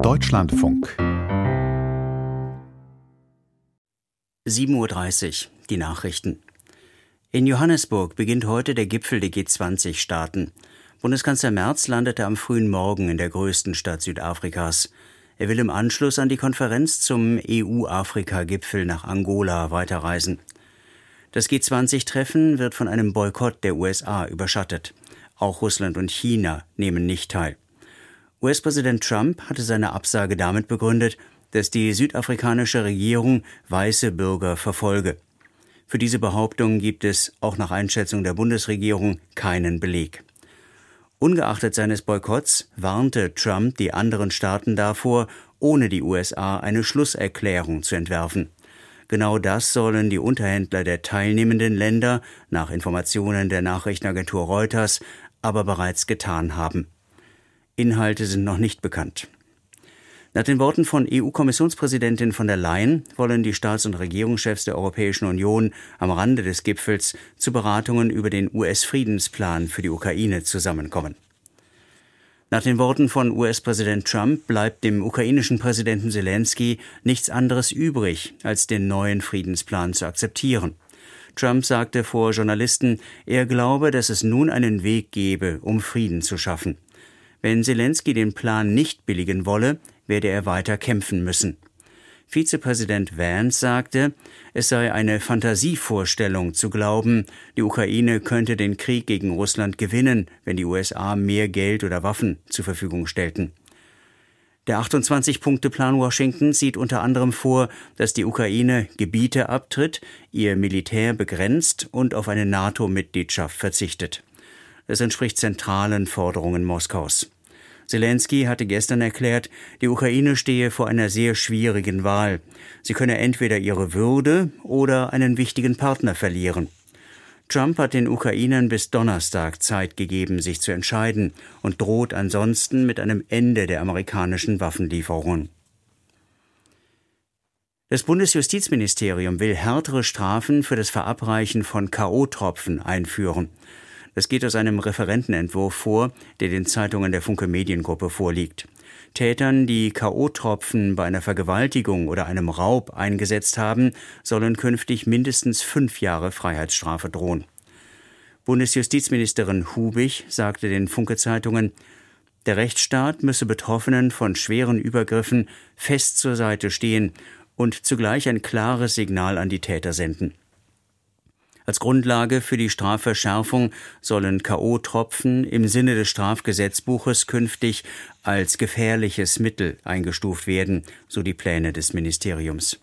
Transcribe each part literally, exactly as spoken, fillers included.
Deutschlandfunk. sieben Uhr dreißig, die Nachrichten. In Johannesburg beginnt heute der Gipfel der G zwanzig Staaten. Bundeskanzler Merz landete am frühen Morgen in der größten Stadt Südafrikas. Er will im Anschluss an die Konferenz zum E U-Afrika-Gipfel nach Angola weiterreisen. Das G zwanzig Treffen wird von einem Boykott der U S A überschattet. Auch Russland und China nehmen nicht teil. U S-Präsident Trump hatte seine Absage damit begründet, dass die südafrikanische Regierung weiße Bürger verfolge. Für diese Behauptung gibt es, auch nach Einschätzung der Bundesregierung, keinen Beleg. Ungeachtet seines Boykotts warnte Trump die anderen Staaten davor, ohne die U S A eine Schlusserklärung zu entwerfen. Genau das sollen die Unterhändler der teilnehmenden Länder, nach Informationen der Nachrichtenagentur Reuters, aber bereits getan haben. Inhalte sind noch nicht bekannt. Nach den Worten von E U-Kommissionspräsidentin von der Leyen wollen die Staats- und Regierungschefs der Europäischen Union am Rande des Gipfels zu Beratungen über den U S-Friedensplan für die Ukraine zusammenkommen. Nach den Worten von U S-Präsident Trump bleibt dem ukrainischen Präsidenten Selenskyj nichts anderes übrig, als den neuen Friedensplan zu akzeptieren. Trump sagte vor Journalisten, er glaube, dass es nun einen Weg gebe, um Frieden zu schaffen. Wenn Selenskyj den Plan nicht billigen wolle, werde er weiter kämpfen müssen. Vizepräsident Vance sagte, es sei eine Fantasievorstellung zu glauben, die Ukraine könnte den Krieg gegen Russland gewinnen, wenn die U S A mehr Geld oder Waffen zur Verfügung stellten. Der achtundzwanzig-Punkte-Plan Washingtons sieht unter anderem vor, dass die Ukraine Gebiete abtritt, ihr Militär begrenzt und auf eine NATO-Mitgliedschaft verzichtet. Das entspricht zentralen Forderungen Moskaus. Selenskyj hatte gestern erklärt, die Ukraine stehe vor einer sehr schwierigen Wahl. Sie könne entweder ihre Würde oder einen wichtigen Partner verlieren. Trump hat den Ukrainern bis Donnerstag Zeit gegeben, sich zu entscheiden und droht ansonsten mit einem Ende der amerikanischen Waffenlieferungen. Das Bundesjustizministerium will härtere Strafen für das Verabreichen von K O-Tropfen einführen. Das geht aus einem Referentenentwurf vor, der den Zeitungen der Funke Mediengruppe vorliegt. Tätern, die K O-Tropfen bei einer Vergewaltigung oder einem Raub eingesetzt haben, sollen künftig mindestens fünf Jahre Freiheitsstrafe drohen. Bundesjustizministerin Hubich sagte den Funke-Zeitungen, der Rechtsstaat müsse Betroffenen von schweren Übergriffen fest zur Seite stehen und zugleich ein klares Signal an die Täter senden. Als Grundlage für die Strafverschärfung sollen K O-Tropfen im Sinne des Strafgesetzbuches künftig als gefährliches Mittel eingestuft werden, so die Pläne des Ministeriums.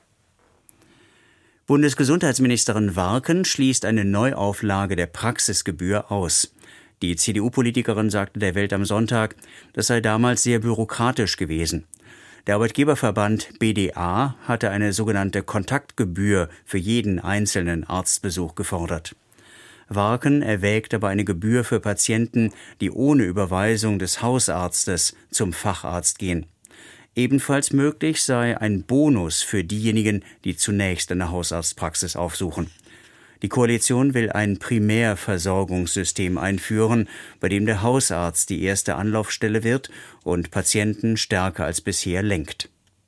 Bundesgesundheitsministerin Warken schließt eine Neuauflage der Praxisgebühr aus. Die C D U-Politikerin sagte der Welt am Sonntag, das sei damals sehr bürokratisch gewesen. Der Arbeitgeberverband B D A hatte eine sogenannte Kontaktgebühr für jeden einzelnen Arztbesuch gefordert. Warken erwägt aber eine Gebühr für Patienten, die ohne Überweisung des Hausarztes zum Facharzt gehen. Ebenfalls möglich sei ein Bonus für diejenigen, die zunächst eine Hausarztpraxis aufsuchen. Die Koalition will ein Primärversorgungssystem einführen, bei dem der Hausarzt die erste Anlaufstelle wird und Patienten stärker als bisher lenkt.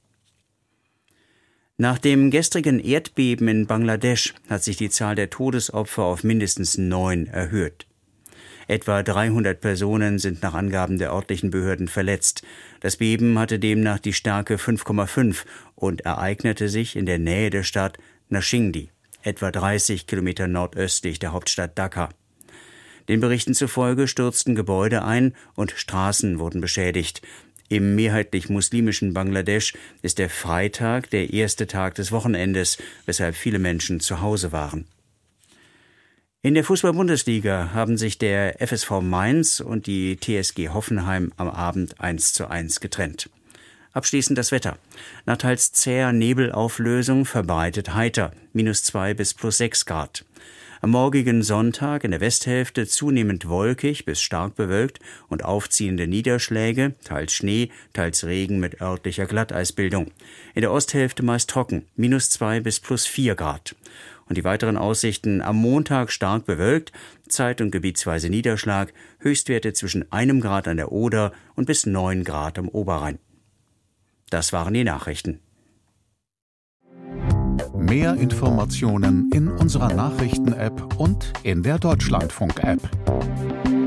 Nach dem gestrigen Erdbeben in Bangladesch hat sich die Zahl der Todesopfer auf mindestens neun erhöht. Etwa dreihundert Personen sind nach Angaben der örtlichen Behörden verletzt. Das Beben hatte demnach die Stärke fünf Komma fünf und ereignete sich in der Nähe der Stadt Nashingdi, etwa dreißig Kilometer nordöstlich der Hauptstadt Dhaka. Den Berichten zufolge stürzten Gebäude ein und Straßen wurden beschädigt. Im mehrheitlich muslimischen Bangladesch ist der Freitag der erste Tag des Wochenendes, weshalb viele Menschen zu Hause waren. In der Fußball-Bundesliga haben sich der F S V Mainz und die T S G Hoffenheim am Abend eins zu eins getrennt. Abschließend das Wetter. Nach teils zäher Nebelauflösung verbreitet heiter, minus zwei bis plus sechs Grad. Am morgigen Sonntag in der Westhälfte zunehmend wolkig bis stark bewölkt und aufziehende Niederschläge, teils Schnee, teils Regen mit örtlicher Glatteisbildung. In der Osthälfte meist trocken, minus zwei bis plus vier Grad. Und die weiteren Aussichten: am Montag stark bewölkt, zeit- und gebietsweise Niederschlag, Höchstwerte zwischen einem Grad an der Oder und bis neun Grad am Oberrhein. Das waren die Nachrichten. Mehr Informationen in unserer Nachrichten-App und in der Deutschlandfunk-App.